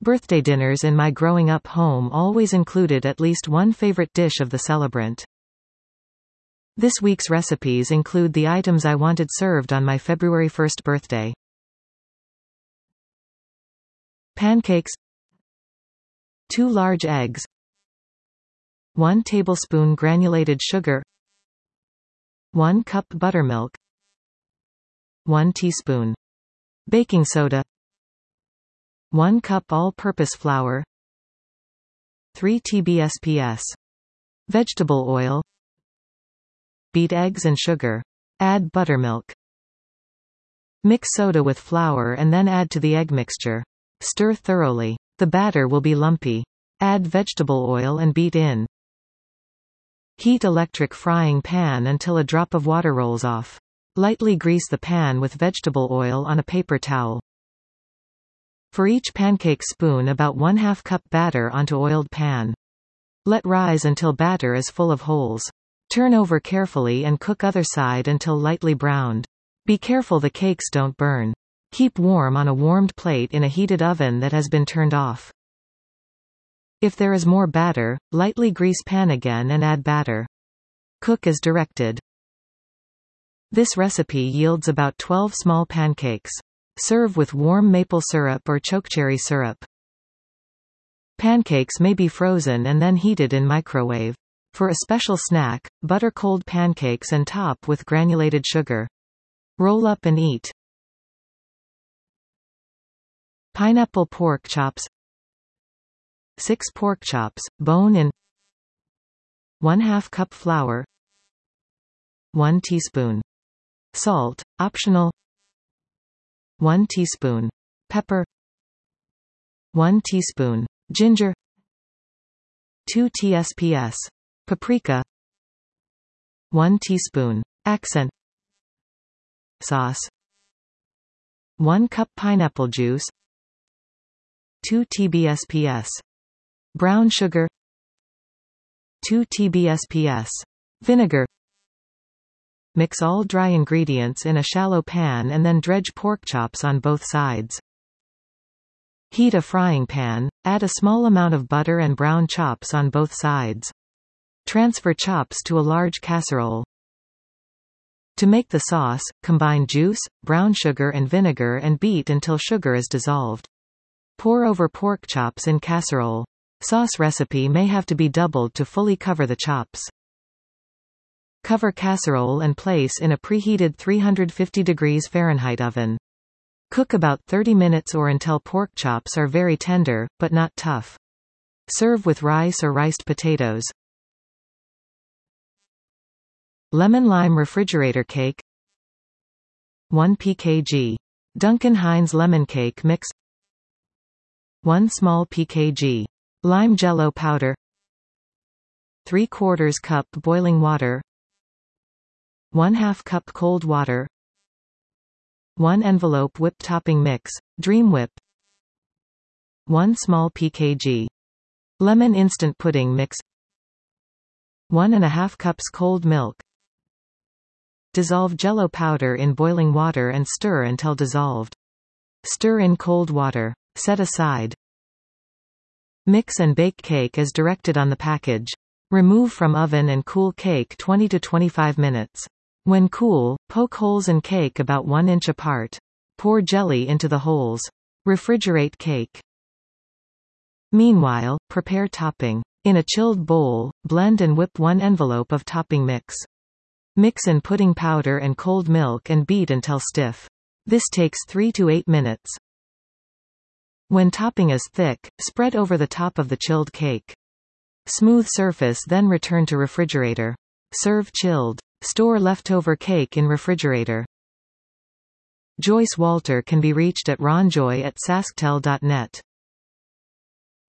Birthday dinners in my growing-up home always included at least one favorite dish of the celebrant. This week's recipes include the items I wanted served on my February 1st birthday. Pancakes, 2 large eggs, 1 tablespoon granulated sugar, 1 cup buttermilk, 1 teaspoon baking soda, 1 cup all-purpose flour, 3 tbsps vegetable oil. Beat eggs and sugar. Add buttermilk. Mix soda with flour and then add to the egg mixture. Stir thoroughly. The batter will be lumpy. Add vegetable oil and beat in. Heat electric frying pan until a drop of water rolls off. Lightly grease the pan with vegetable oil on a paper towel. For each pancake spoon about 1/2 cup batter onto oiled pan. Let rise until batter is full of holes. Turn over carefully and cook other side until lightly browned. Be careful the cakes don't burn. Keep warm on a warmed plate in a heated oven that has been turned off. If there is more batter, lightly grease pan again and add batter. Cook as directed. This recipe yields about 12 small pancakes. Serve with warm maple syrup or chokecherry syrup. Pancakes may be frozen and then heated in microwave. For a special snack, butter cold pancakes and top with granulated sugar. Roll up and eat. Pineapple pork chops. 6 pork chops, bone in. 1/2 cup flour. 1 teaspoon salt, optional. 1 teaspoon pepper. 1 teaspoon ginger. 2 tsps paprika. 1 teaspoon accent sauce. 1 cup pineapple juice. 2 tbsps brown sugar. 2 tbsps vinegar. Mix all dry ingredients in a shallow pan and then dredge pork chops on both sides. Heat a frying pan, add a small amount of butter and brown chops on both sides. Transfer chops to a large casserole. To make the sauce, combine juice, brown sugar and vinegar and beat until sugar is dissolved. Pour over pork chops in casserole. Sauce recipe may have to be doubled to fully cover the chops. Cover casserole and place in a preheated 350 degrees Fahrenheit oven. Cook about 30 minutes or until pork chops are very tender, but not tough. Serve with rice or riced potatoes. Lemon lime refrigerator cake. 1 pkg Duncan Hines lemon cake mix. 1 small pkg lime jello powder. 3/4 cup boiling water. 1/2 cup cold water. 1 envelope whipped topping mix, Dream Whip. 1 small pkg lemon instant pudding mix. 1½ cups cold milk. Dissolve jello powder in boiling water and stir until dissolved. Stir in cold water. Set aside. Mix and bake cake as directed on the package. Remove from oven and cool cake 20 to 25 minutes. When cool, poke holes in cake about 1 inch apart. Pour jelly into the holes. Refrigerate cake. Meanwhile, prepare topping. In a chilled bowl, blend and whip 1 envelope of topping mix. Mix in pudding powder and cold milk and beat until stiff. This takes 3 to 8 minutes. When topping is thick, spread over the top of the chilled cake. Smooth surface, then return to refrigerator. Serve chilled. Store leftover cake in refrigerator. Joyce Walter can be reached at ronjoy@sasktel.net.